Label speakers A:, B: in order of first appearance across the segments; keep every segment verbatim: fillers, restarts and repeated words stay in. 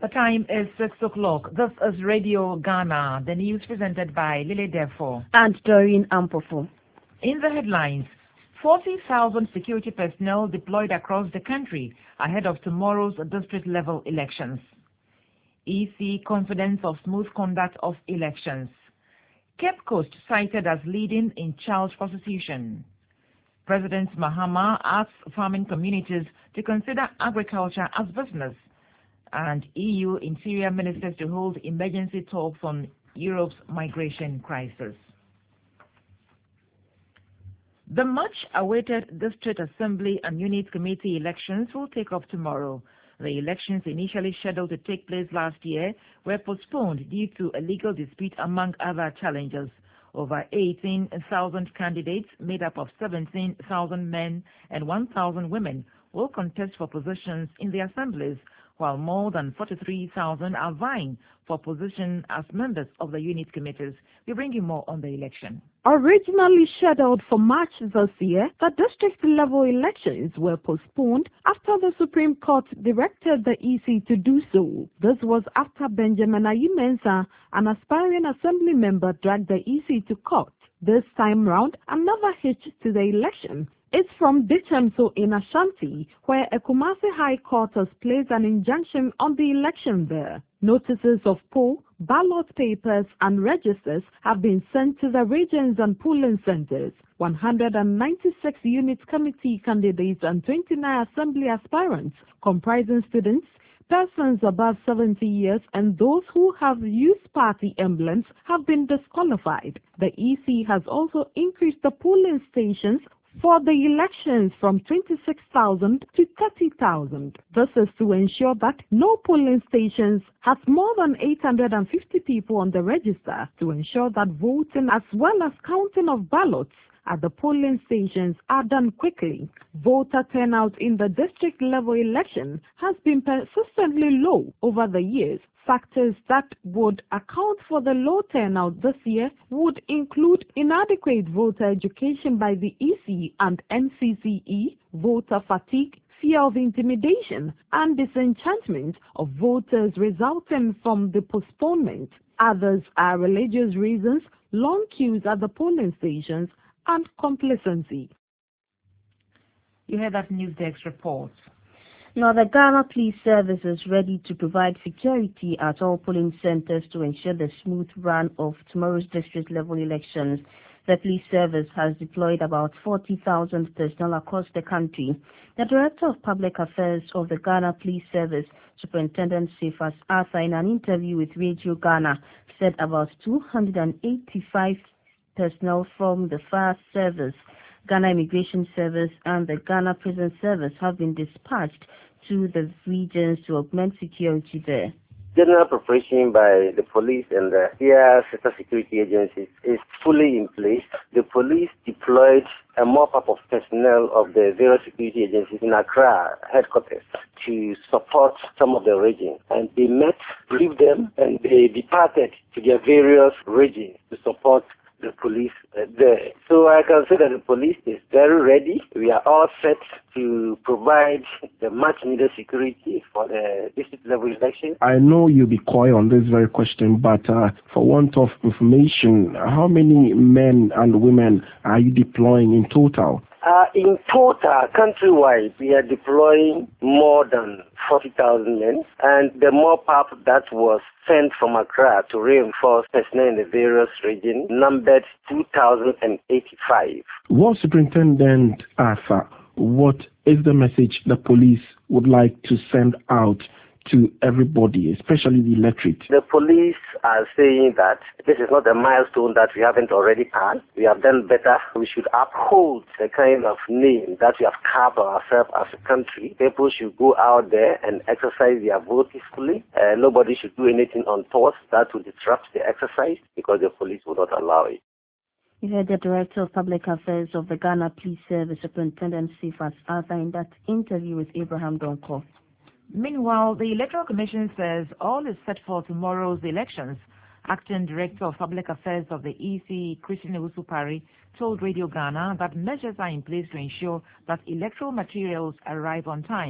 A: The time is six o'clock. This is Radio Ghana. The news presented by Lily Defo
B: and Doreen Ampofo.
A: In the headlines, forty thousand security personnel deployed across the country ahead of tomorrow's district-level elections. E C confidence of smooth conduct of elections. Cape Coast cited as leading in child prostitution. President Mahama asks farming communities to consider agriculture as business. And E U interior ministers to hold emergency talks on Europe's migration crisis. The much-awaited District Assembly and Unit Committee elections will take off tomorrow. The elections initially scheduled to take place last year were postponed due to a legal dispute among other challenges. Over eighteen thousand candidates made up of seventeen thousand men and one thousand women will contest for positions in the assemblies, while more than forty-three thousand are vying for position as members of the unit committees. We bring you more on the election.
B: Originally scheduled for March this year, the district-level elections were postponed after the Supreme Court directed the E C to do so. This was after Benjamin Ayi-Mensah, an aspiring assembly member, dragged the E C to court. This time round, another hitch to the election. It's from Dichemso in Ashanti, where a Kumasi High Court has placed an injunction on the election there. Notices of poll, ballot papers and registers have been sent to the regions and polling centers. one hundred ninety-six unit committee candidates and twenty-nine assembly aspirants, comprising students, persons above seventy years and those who have youth party emblems, have been disqualified. The E C has also increased the polling stations for the elections from twenty-six thousand to thirty thousand. This is to ensure that no polling stations has more than eight hundred fifty people on the register, to ensure that voting as well as counting of ballots at the polling stations are done quickly. Voter turnout in the district-level election has been persistently low over the years. Factors that would account for the low turnout this year would include inadequate voter education by the E C and N C C E, voter fatigue, fear of intimidation, and disenchantment of voters resulting from the postponement. Others are religious reasons, long queues at the polling stations, and complacency.
A: You heard that news desk report.
B: Now, the Ghana Police Service is ready to provide security at all polling centers to ensure the smooth run of tomorrow's district-level elections. The police service has deployed about forty thousand personnel across the country. The Director of Public Affairs of the Ghana Police Service, Superintendent Cephas Arthur, in an interview with Radio Ghana, said about two hundred eighty-five personnel from the Fire Service, Ghana Immigration Service and the Ghana Prison Service have been dispatched to the regions to augment security there.
C: General preparation by the police and the here sector security agencies is fully in place. The police deployed a mop-up of personnel of the various security agencies in Accra headquarters to support some of the regions. And they met, briefed them, and they departed to their various regions to support the police uh, there. So I can say that the police is very ready. We are all set to provide the much needed security for the district level election.
D: I know you'll be coy on this very question, but uh, for want of information, how many men and women are you deploying in total?
C: Uh, in total, countrywide, we are deploying more than forty thousand men, and the mop-up that was sent from Accra to reinforce personnel in the various regions numbered two thousand eighty-five.
D: Well, Superintendent Arthur, what is the message the police would like to send out to everybody, especially the electorate?
C: The police are saying that this is not a milestone that we haven't already passed. We have done better. We should uphold the kind of name that we have carved ourselves as a country. People should go out there and exercise their vote peacefully. Uh, nobody should do anything untoward that will disrupt the exercise, because the police will not allow it.
B: You heard the Director of Public Affairs of the Ghana Police Service, Superintendent Cephas Arthur, in that interview with Abraham Donko.
A: Meanwhile, the Electoral Commission says all is set for tomorrow's elections. Acting Director of Public Affairs of the E C, Christine Ewusu-Parry, told Radio Ghana that measures are in place to ensure that electoral materials arrive on time.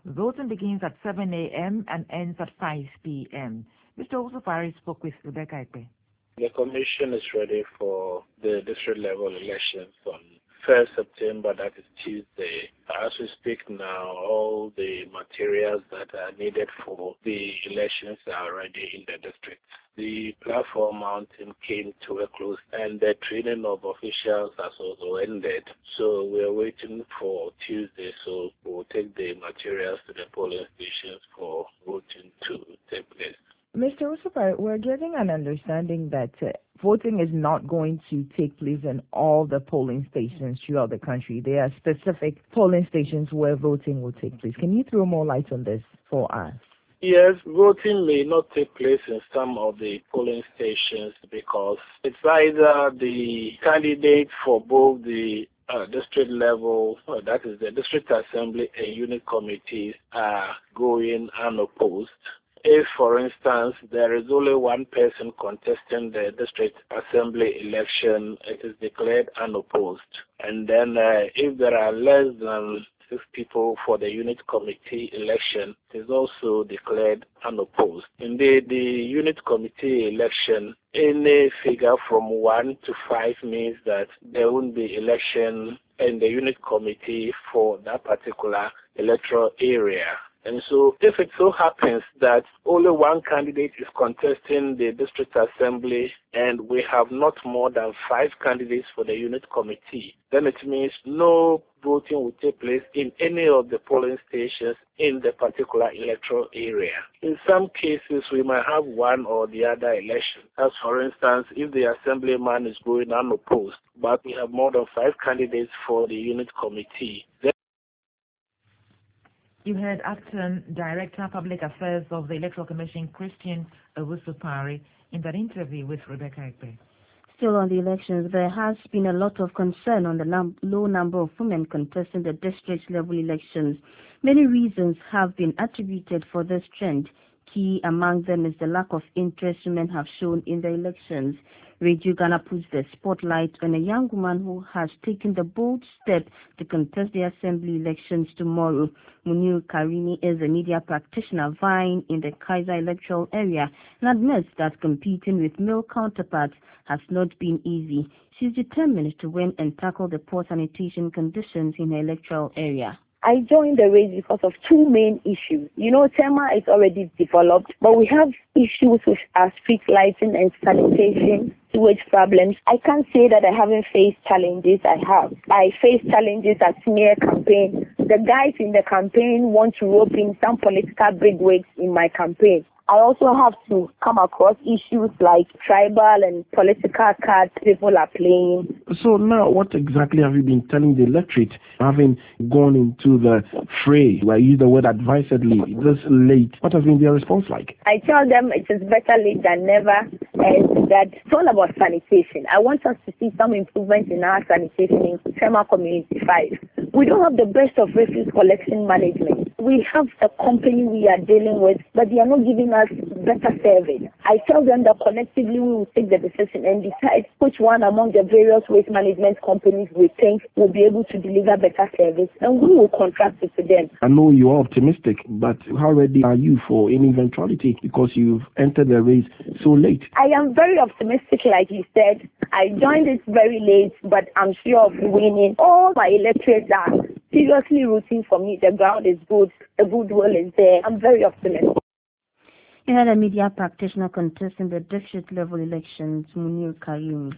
A: Voting begins at seven a m and ends at five p m Mister Osopari spoke with Rebecca Ipe.
E: The Commission is ready for the district level elections on first September, that is Tuesday. As we speak now, all the materials that are needed for the elections are ready in the district. The platform mounting came to a close and the training of officials has also ended. So we are waiting for Tuesday, so we'll take the materials to the polling stations for voting to take place.
A: Mister Osopari, we're getting an understanding that uh, voting is not going to take place in all the polling stations throughout the country. There are specific polling stations where voting will take place. Can you throw more light on this for us?
E: Yes, voting may not take place in some of the polling stations because it's either the candidate for both the uh, district level, uh, that is the district assembly and unit committees, are going unopposed. If, for instance, there is only one person contesting the district assembly election, it is declared unopposed. And then uh, if there are less than six people for the unit committee election, it is also declared unopposed. Indeed, the unit committee election, any figure from one to five means that there won't be election in the unit committee for that particular electoral area. And so if it so happens that only one candidate is contesting the district assembly and we have not more than five candidates for the unit committee, then it means no voting will take place in any of the polling stations in the particular electoral area. In some cases, we might have one or the other election. As for instance, if the assemblyman is going unopposed, but we have more than five candidates for the unit committee, then
A: you heard Acting Director Public Affairs of the Electoral Commission, Christian Owusu-Parry, in that interview with Rebecca Ipe.
F: Still on the elections, there has been a lot of concern on the num low number of women contesting the district-level elections. Many reasons have been attributed for this trend. Key among them is the lack of interest women have shown in the elections. Radio Ghana puts the spotlight on a young woman who has taken the bold step to contest the assembly elections tomorrow. Muniru Karimi is a media practitioner vying in the Kaiser electoral area and admits that competing with male counterparts has not been easy. She's determined to win and tackle the poor sanitation conditions in her electoral area.
G: I joined the race because of two main issues. You know, Tema is already developed, but we have issues with our street lighting and sanitation, sewage problems. I can't say that I haven't faced challenges. I have. I faced challenges at smear campaign. The guys in the campaign want to rope in some political bigwigs in my campaign. I also have to come across issues like tribal and political cards people are playing.
D: So now, what exactly have you been telling the electorate, having gone into the fray? I use the word advisedly, this late. What has been their response like?
G: I tell them it is better late than never, and that it's all about sanitation. I want us to see some improvement in our sanitation in Tema Community five. We don't have the best of refuse collection management. We have a company we are dealing with, but they are not giving us better service. I tell them that collectively we will take the decision and decide which one among the various waste management companies we think will be able to deliver better service, and we will contract it to them.
D: I know you are optimistic, but how ready are you for any eventuality because you've entered the race so late?
G: I am very optimistic, like you said. I joined it very late, but I'm sure of winning. All my electorates are seriously rooting for me. The ground is good. The goodwill is there. I'm very optimistic.
F: You had a media practitioner contesting the district-level elections, Muniru Karimi.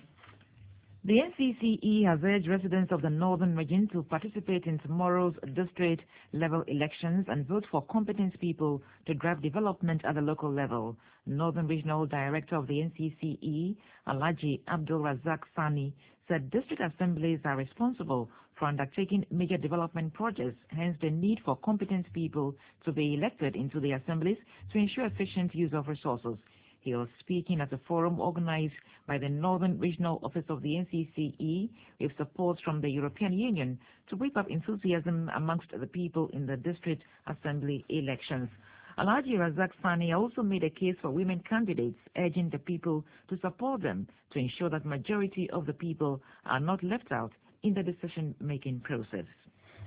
A: The N C C E has urged residents of the northern region to participate in tomorrow's district-level elections and vote for competent people to drive development at the local level. Northern Regional Director of the N C C E, Alhaji Abdul Razak Sani, said district assemblies are responsible for undertaking major development projects, hence the need for competent people to be elected into the assemblies to ensure efficient use of resources. He was speaking at a forum organized by the Northern Regional Office of the N C C E with support from the European Union to whip up enthusiasm amongst the people in the district assembly elections. Alhaji Razak Sani also made a case for women candidates, urging the people to support them to ensure that majority of the people are not left out in the decision-making process.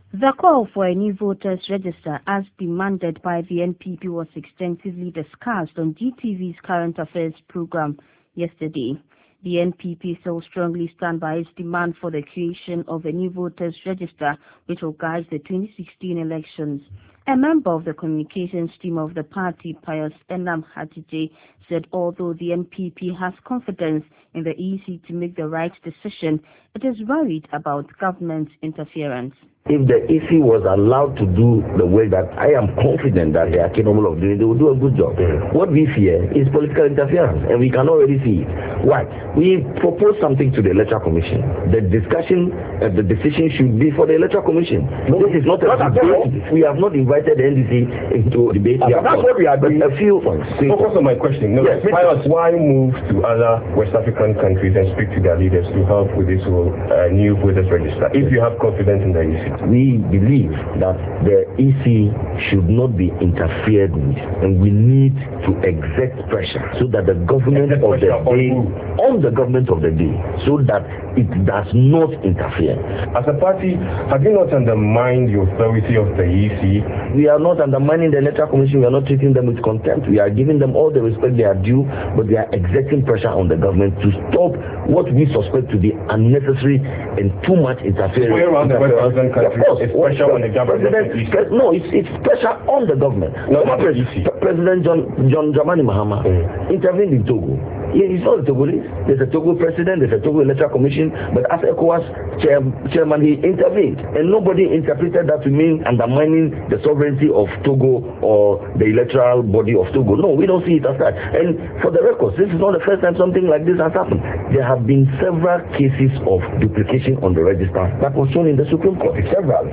F: The call for a new voters register as demanded by the N P P was extensively discussed on G T V's Current Affairs program yesterday. The N P P still strongly stand by its demand for the creation of a new voters register which will guide the twenty sixteen elections. A member of the communications team of the party, Pius Enam Hatije, said although the N P P has confidence in the E C to make the right decision, it is worried about government interference.
H: If the E C was allowed to do the way that I am confident that they are capable of doing, they will do a good job. Mm. What we fear is political interference, and we can already see it. Why? We proposed something to the Electoral Commission. The discussion, uh, the decision should be for the Electoral Commission. No, this is not a not debate. We have not invited the N D C into debate. Uh, that's what we are doing. A few points.
I: Focus on my question. No, yes, Pius, why move to other West African countries and speak to their leaders to help with this whole uh, new voters register if you have confidence in the E C?
H: We believe that the E C should not be interfered with, and we need to exert pressure so that the government of the day, on the government of the day, so that it does not interfere.
I: As a party, have you not undermined the authority of the E C?
H: We are not undermining the Electoral Commission. We are not treating them with contempt. We are giving them all the respect they are due, but we are exerting pressure on the government to stop what we suspect to be unnecessary and too much interference.
I: We're around the West African countries. It's pressure on the government.
H: President, no, it's, it's pressure on the government.
I: No, not the E C.
H: President John John Dramani Mahama mm. intervened in Togo. He's not a Togolese. There's a Togo president, there's a Togo Electoral Commission, but as ECOWAS chair, chairman, he intervened. And nobody interpreted that to mean undermining the sovereignty of Togo or the electoral body of Togo. No, we don't see it as that. And for the records, this is not the first time something like this has happened. There have been several cases of duplication on the register that was shown in the Supreme Court. Several.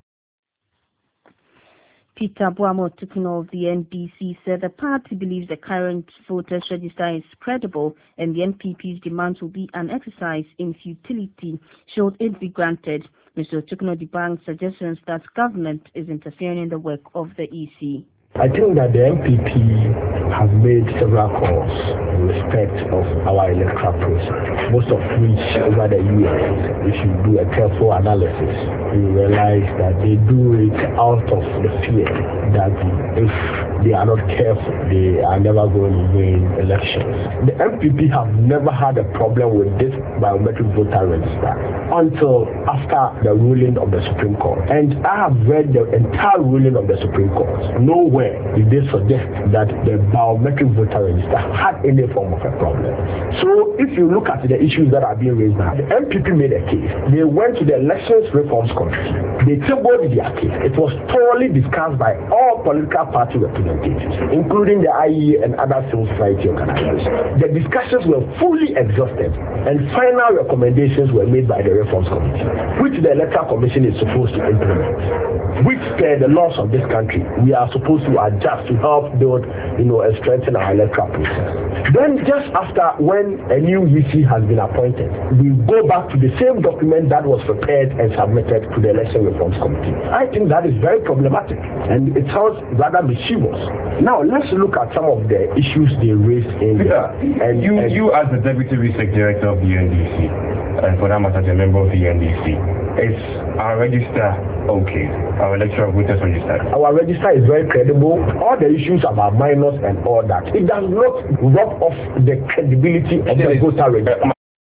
F: Peter Boamo-Tukuno of the N D C said the party believes the current voters register is credible and the N P P's demands will be an exercise in futility should it be granted. Mister Tukuno debunked suggestions that government is interfering in the work of the E C.
J: I think that the N P P has made several calls in respect of our electoral process, most of which over the years, if you do a careful analysis, you realize that they do it out of the fear that if they are not careful, they are never going to win elections. The N P P have never had a problem with this biometric voter register until after the ruling of the Supreme Court. And I have read the entire ruling of the Supreme Court. Nowhere did they suggest that the biometric voter register had any form of a problem. So if you look at the issues that are being raised now, the N P P made a case. They went to the Elections Reforms Committee. They tabled their case. It was thoroughly discussed by all political party representatives, including the I E A and other civil society organizations. The discussions were fully exhausted, and final recommendations were made by the Reforms Committee, which the Electoral Commission is supposed to implement, which per the laws of this country, we are supposed to adjust to help build, you know, and strengthen our electoral process. Then just after, when a new E C has been appointed, we go back to the same document that was prepared and submitted to the Election Reforms Committee. I think that is very problematic, and it sounds rather mischievous. Now let's look at some of the issues they raised in.
I: Yeah. And you, and you as the Deputy Research Director of the N D C, and for that matter, as a member of the N D C, is our register okay? Our electoral voters register?
J: Our register is very credible. All the issues about minors and all that, it does not rub off the credibility of the voter register.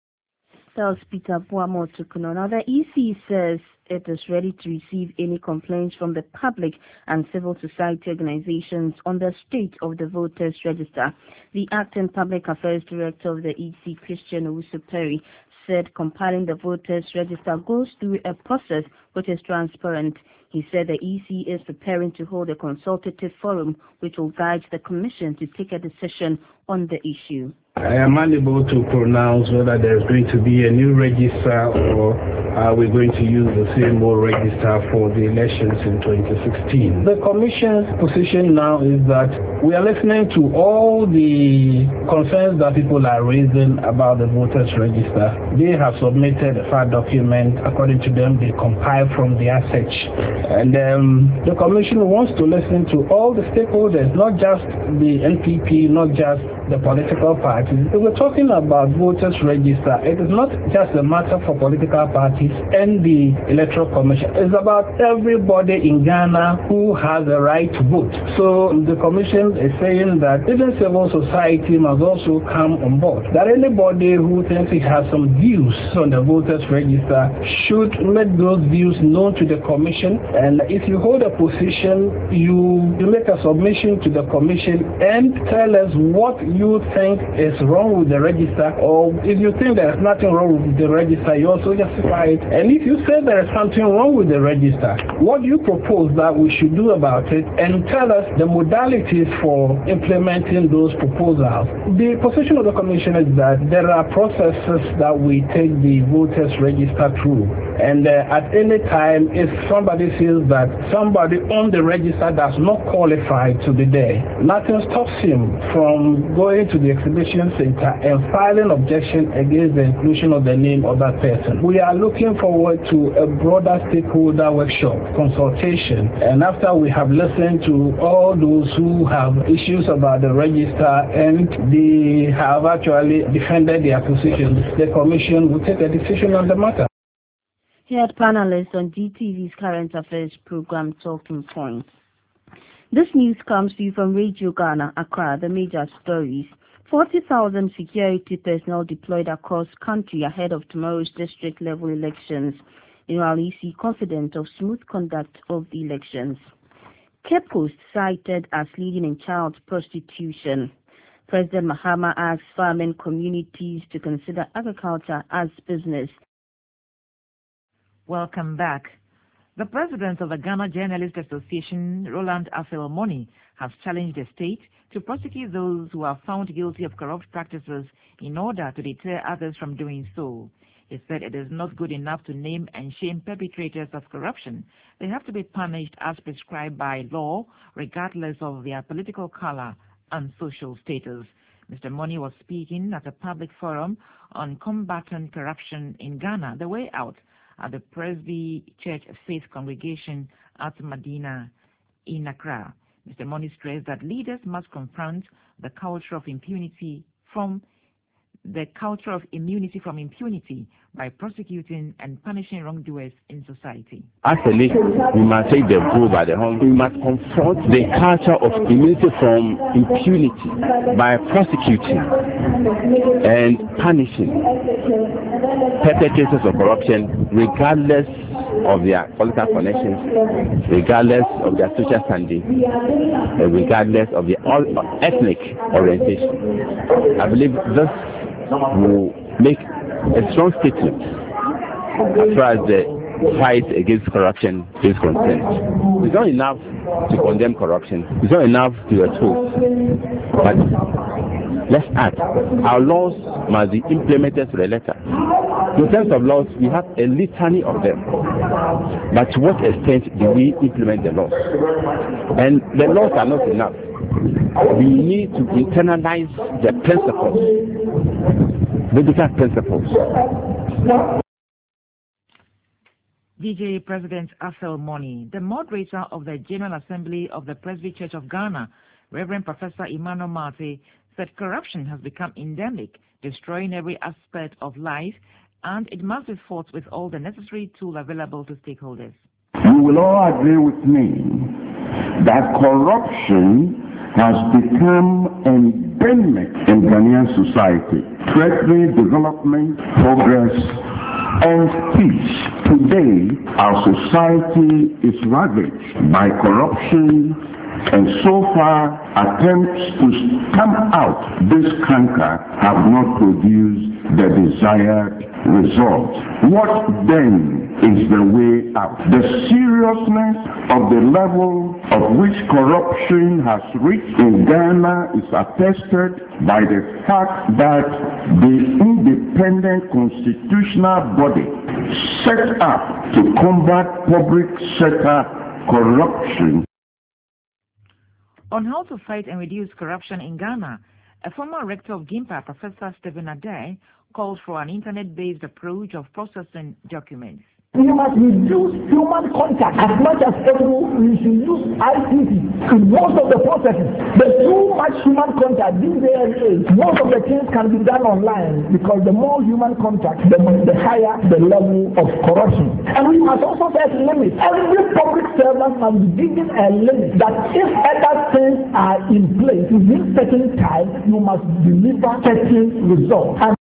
F: Tells Peter Boamo-Tukuno. Now the E C says it is ready to receive any complaints from the public and civil society organizations on the state of the voters register. The acting public affairs director of the E C, Christian Owusu-Perry, said compiling the voters register goes through a process which is transparent. He said the E C is preparing to hold a consultative forum which will guide the commission to take a decision on the issue.
K: I am unable to pronounce whether there is going to be a new register or are we going to use the same old register for the elections in twenty sixteen. The Commission's position now is that we are listening to all the concerns that people are raising about the voters register. They have submitted a file document. According to them, they compile from the assets. And um, the Commission wants to listen to all the stakeholders, not just the N P P, not just the political parties. If we're talking about voters register, it is not just a matter for political parties and the Electoral Commission. It's about everybody in Ghana who has a right to vote. So the Commission is saying that even civil society must also come on board. That anybody who thinks he has some views on the voters register should make those views known to the Commission. And if you hold a position, you, you make a submission to the Commission and tell us what you think is wrong with the register, or if you think there is nothing wrong with the register, you also justify it. And if you say there is something wrong with the register, what do you propose that we should do about it, and tell us the modalities for implementing those proposals. The position of the Commission is that there are processes that we take the voters register through, and uh, at any time if somebody feels that somebody on the register does not qualify to be there, nothing stops him from going to the exhibition center and filing objection against the inclusion of the name of that person. We are looking forward to a broader stakeholder workshop consultation, and after we have listened to all those who have issues about the register and they have actually defended their positions, the Commission will take a decision on the matter.
F: Here at panelists on D T V's Current Affairs program Talking Points. This news comes to you from Radio Ghana, Accra. The major stories. forty thousand security personnel deployed across country ahead of tomorrow's district level elections. Meanwhile, E C confident of smooth conduct of the elections. Cape Coast cited as leading in child prostitution. President Mahama asks farming communities to consider agriculture as business.
A: Welcome back. The president of the Ghana Journalists Association, Roland Afel-Moni, has challenged the state to prosecute those who are found guilty of corrupt practices in order to deter others from doing so. He said it is not good enough to name and shame perpetrators of corruption. They have to be punished as prescribed by law, regardless of their political color and social status. Mister Moni was speaking at a public forum on combating corruption in Ghana, The Way Out, at the Presby Church Faith Congregation at Medina in Accra. Mister Moni stressed that leaders must confront the culture of impunity from the culture of immunity from impunity by prosecuting and punishing wrongdoers in society.
L: As a leader, we must take the bull by the horn. We must confront the culture of immunity from impunity by prosecuting and punishing perpetrators of corruption, regardless of their political connections, regardless of their social standing, and regardless of their ethnic orientation. I believe this will make a strong statement as far as the fight against corruption is concerned. It's not enough to condemn corruption. It's not enough to expose. But let's add, our laws must be implemented to the letter. In terms of laws, we have a litany of them. But to what extent do we implement the laws? And the laws are not enough. We need to internalize the principles, biblical principles.
A: D J President Afel-Moni, the moderator of the General Assembly of the Presby Church of Ghana, Reverend Professor Emmanuel Mate, said corruption has become endemic, destroying every aspect of life, and it must be fought with all the necessary tools available to stakeholders.
M: You will all agree with me that corruption has become endemic in Ghanaian society, threatening development, progress, and peace. Today, our society is ravaged by corruption, and so far, attempts to stamp out this canker have not produced the desired result. What then is the way out? The seriousness of the level of which corruption has reached in Ghana is attested by the fact that the independent constitutional body set up to combat public sector corruption.
A: On how to fight and reduce corruption in Ghana, a former rector of GIMPA, Professor Stephen Adair, called for an internet-based approach of processing documents.
J: We must reduce human contact as much as possible. We should use I C T in most of the processes. There's too much human contact these days. Most of the things can be done online because the more human contact, the, the higher the level of corruption. And we must also set limits. Every public servant must be given a limit that if other things are in place within certain time, you must deliver certain results. And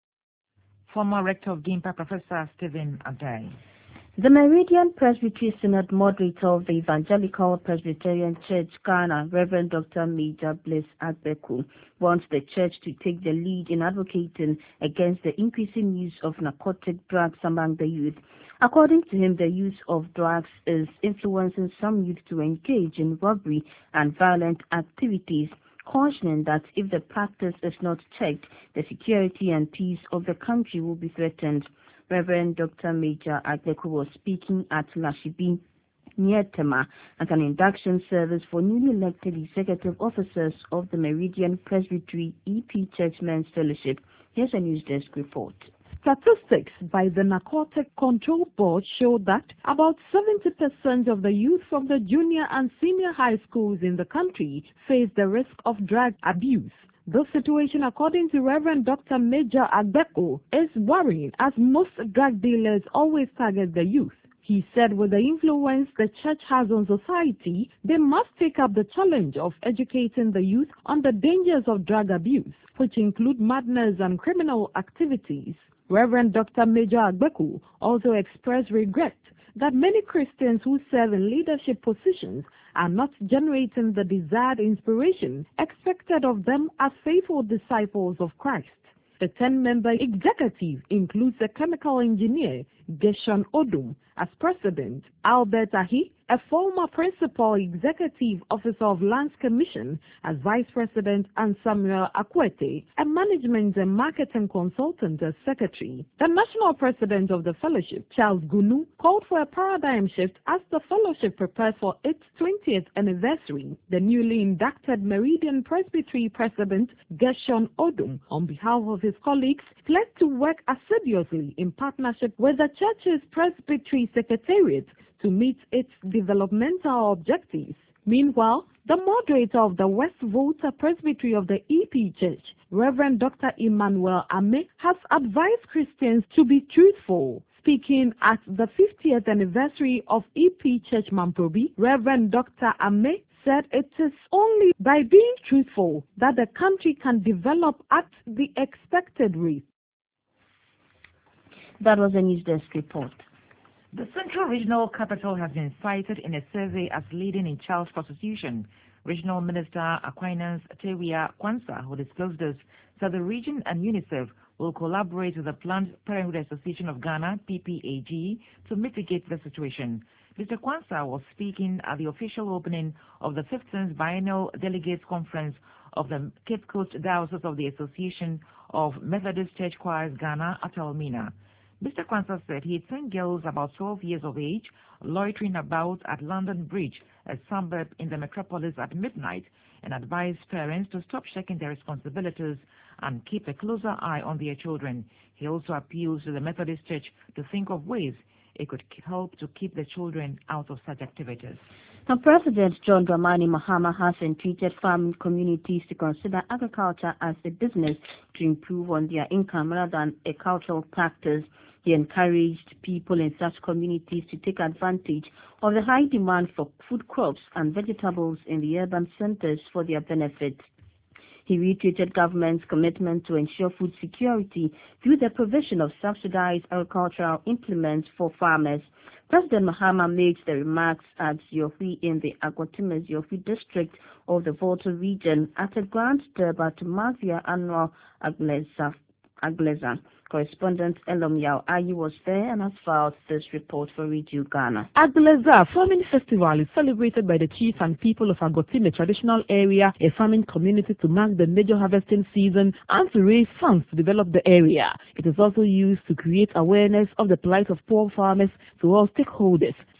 A: former rector of Gimpa, Professor Stephen Adai.
F: The Meridian Presbytery Synod moderator of the Evangelical Presbyterian Church, Ghana, Reverend Doctor Major Bliss Agbeku, wants the church to take the lead in advocating against the increasing use of narcotic drugs among the youth. According to him, the use of drugs is influencing some youth to engage in robbery and violent activities, cautioning that if the practice is not checked, the security and peace of the country will be threatened. Reverend Doctor Major Agbeku was speaking at Lashibi, near Tema, at an induction service for newly elected executive officers of the Meridian Presbytery E P Churchmen's Fellowship. Here's a news desk report.
B: Statistics by the Narcotic Control Board show that about seventy percent of the youth from the junior and senior high schools in the country face the risk of drug abuse. This situation, according to Reverend Doctor Major Agbeku, is worrying as most drug dealers always target the youth. He said with the influence the church has on society, they must take up the challenge of educating the youth on the dangers of drug abuse, which include madness and criminal activities. Reverend Doctor Major Agbeku also expressed regret that many Christians who serve in leadership positions are not generating the desired inspiration expected of them as faithful disciples of Christ. The ten-member executive includes a chemical engineer, Gershon Odum, as president, Albert Ahi, a former principal executive officer of Lands Commission, as vice president, and Samuel Akwete, a management and marketing consultant, as secretary. The national president of the fellowship, Charles Gunu, called for a paradigm shift as the fellowship prepares for its twentieth anniversary. The newly inducted Meridian Presbytery president, Gershon Odum, on behalf of his colleagues, pledged to work assiduously in partnership with the church's Presbytery Secretariat to meet its developmental objectives. Meanwhile, the moderator of the West Volta Presbytery of the E P Church, Reverend Doctor Emmanuel Ame, has advised Christians to be truthful. Speaking at the fiftieth anniversary of E P Church Mamprobi, Reverend Doctor Ame said it is only by being truthful that the country can develop at the expected rate.
F: That was a news desk report.
A: The Central Regional Capital has been cited in a survey as leading in child prostitution. Regional Minister Aquinas Tewia Kwanzaa, who disclosed this, said the region and UNICEF will collaborate with the Planned Parenthood Association of Ghana, P P A G, to mitigate the situation. Mister Kwanzaa was speaking at the official opening of the fifteenth Biennial Delegates Conference of the Cape Coast Diocese of the Association of Methodist Church Choirs Ghana at Elmina. Mister Kwanzaa said he had seen girls about twelve years of age loitering about at London Bridge, a suburb in the metropolis, at midnight, and advised parents to stop checking their responsibilities and keep a closer eye on their children. He also appeals to the Methodist Church to think of ways it could help to keep the children out of such activities.
F: Now, President John Dramani Mahama has entreated farming communities to consider agriculture as a business to improve on their income rather than a cultural practice. He encouraged people in such communities to take advantage of the high demand for food crops and vegetables in the urban centers for their benefit. He reiterated government's commitment to ensure food security through the provision of subsidized agricultural implements for farmers. President Mahama made the remarks at Ziohui in the Agotime Ziohui district of the Volta region at a grand durbar to mark their annual Agleza. Agleza. Correspondent Elom Yao Ayi was there and has filed this report for Radio Ghana.
B: Agleza Farming Festival is celebrated by the chiefs and people of Agotime traditional area, a farming community, to mark the major harvesting season and to raise funds to develop the area. It is also used to create awareness of the plight of poor farmers to all stakeholders.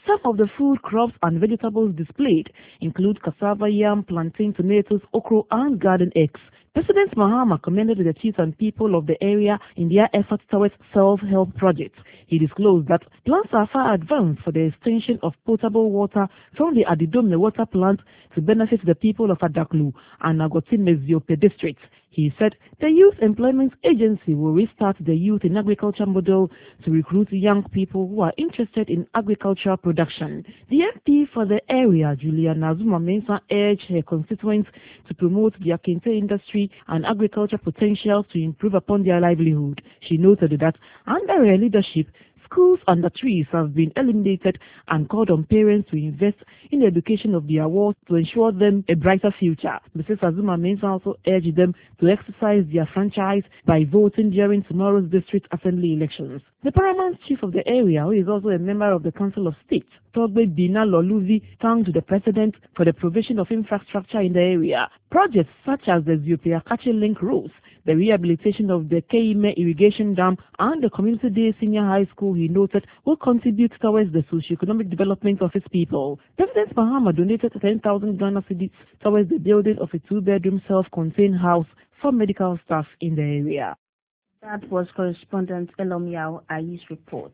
B: Some of the food crops and vegetables displayed include cassava, yam, plantain, tomatoes, okra, and garden eggs. President Mahama commended the chiefs and people of the area in their efforts towards self-help projects. He disclosed that plans are far advanced for the extension of potable water from the Adidomne water plant to benefit the people of Adaklu and Agoti Meziope districts. He said the Youth Employment Agency will restart the Youth in Agriculture model to recruit young people who are interested in agricultural production. The M P for the area, Juliana Zuma-Mensah, urged her constituents to promote the Akinte industry and agriculture potentials to improve upon their livelihood. She noted that under her leadership, schools under trees have been eliminated and called on parents to invest in the education of their wards to ensure them a brighter future. Missus Azuma-Mensah also urged them to exercise their franchise by voting during tomorrow's district assembly elections. The paramount chief of the area, who is also a member of the Council of State, Togbe Bina Loluvi, thanked the president for the provision of infrastructure in the area. Projects such as the Ziope-Akachi Link Roads, the rehabilitation of the Keime Irrigation Dam, and the Community Day Senior High School, he noted, will contribute towards the socio-economic development of his people. President Mahama donated ten thousand Ghana cedis towards the building of a two-bedroom self-contained house for medical staff in the area.
F: That was correspondent Elomiao Ai's report.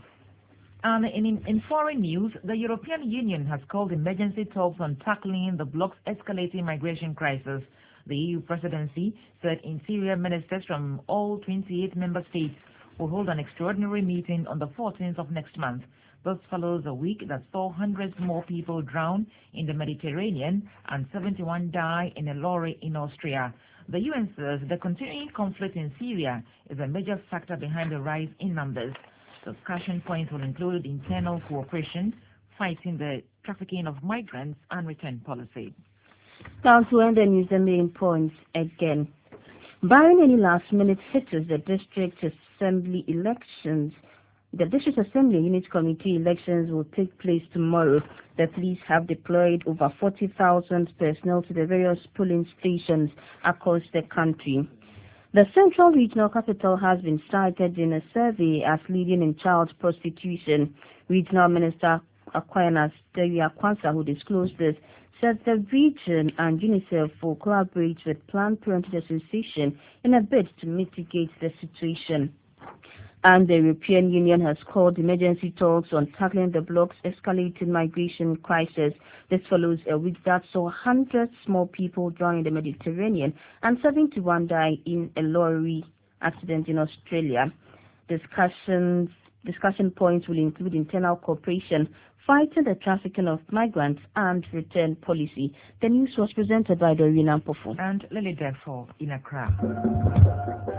A: And in, in foreign news, the European Union has called emergency talks on tackling the bloc's escalating migration crisis. The E U presidency said interior ministers from all twenty-eight member states will hold an extraordinary meeting on the fourteenth of next month. This follows a week that saw hundreds more people drown in the Mediterranean and seventy-one die in a lorry in Austria. The U N says the continuing conflict in Syria is a major factor behind the rise in numbers. Discussion points will include internal cooperation, fighting the trafficking of migrants, and return policy.
F: Now to end the news, the main points again. Barring any last-minute hitters, the district assembly elections, the district assembly unit committee elections will take place tomorrow. The police have deployed over forty thousand personnel to the various polling stations across the country. The Central Regional Capital has been cited in a survey as leading in child prostitution. Regional Minister Aquinas Deria Kwanzaa, who disclosed this, said the region and UNICEF will collaborate with Planned Parenthood Association in a bid to mitigate the situation. And the European Union has called emergency talks on tackling the bloc's escalating migration crisis. This follows a week that saw hundreds more people drown in the Mediterranean and seventy-one die in a lorry accident in Australia. Discussions, discussion points will include internal cooperation, fighting the trafficking of migrants, and return policy. The news was presented by Doreen Ampofu
A: and Lily Defo in Accra.